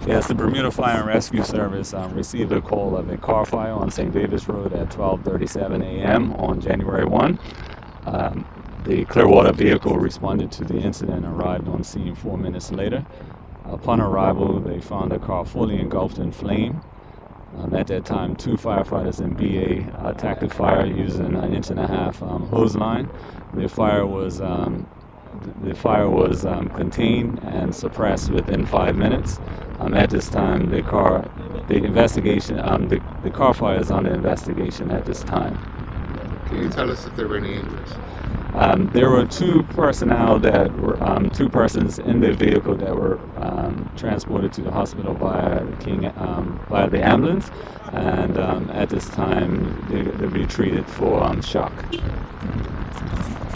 Yes, the Bermuda Fire and Rescue Service received a call of a car fire on St. Davis Road at 12:37 a.m. on January 1. Um, the Clearwater vehicle responded to the incident and arrived on scene 4 minutes later. Upon arrival, they found the car fully engulfed in flame. At that time, two firefighters in BA attacked the fire using an inch-and-a-half hose line. The fire was contained and suppressed within 5 minutes. At this time, the car fire is under investigation at this time. Can you tell us if there were any injuries? There were two persons in the vehicle that were transported to the hospital by the ambulance, and at this time they'll be treated for shock.